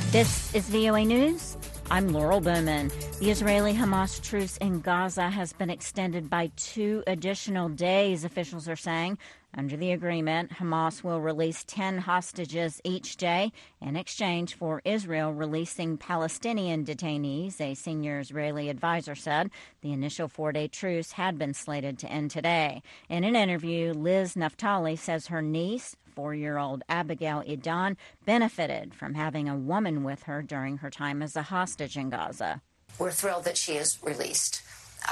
This is VOA News. I'm Laurel Bowman. The Israeli-Hamas truce in Gaza has been extended by 2 additional days, officials are saying. Under the agreement, Hamas will release 10 hostages each day in exchange for Israel releasing Palestinian detainees, a senior Israeli advisor said. The initial 4-day truce had been slated to end today. In an interview, Liz Naftali says her niece, 4-year-old Abigail Idan, benefited from having a woman with her during her time as a hostage in Gaza. We're thrilled that she is released.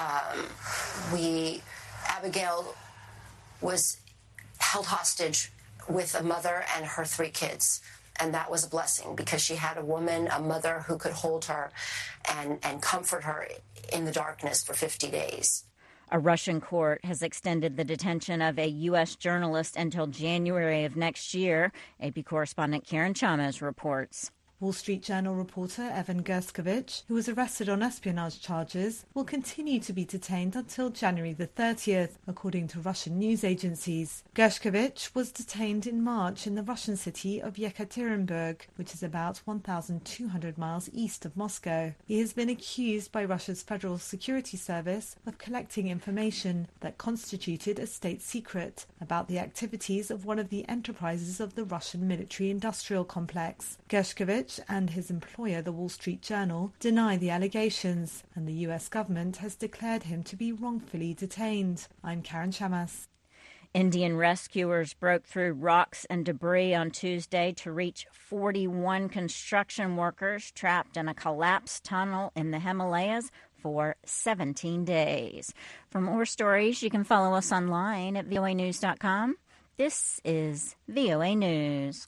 Abigail was held hostage with a mother and her 3 kids. And that was a blessing because she had a woman, a mother who could hold her and comfort her in the darkness for 50 days. A Russian court has extended the detention of a U.S. journalist until January of next year. AP correspondent Karen Chalmers reports. Wall Street Journal reporter Evan Gershkovich, who was arrested on espionage charges, will continue to be detained until January the 30th, according to Russian news agencies. Gershkovich was detained in March in the Russian city of Yekaterinburg, which is about 1,200 miles east of Moscow. He has been accused by Russia's Federal Security Service of collecting information that constituted a state secret about the activities of one of the enterprises of the Russian military-industrial complex. Gershkovich and his employer, the Wall Street Journal, deny the allegations, and the U.S. government has declared him to be wrongfully detained. I'm Karen Chamas. Indian rescuers broke through rocks and debris on Tuesday to reach 41 construction workers trapped in a collapsed tunnel in the Himalayas for 17 days. For more stories, you can follow us online at voanews.com. This is VOA News.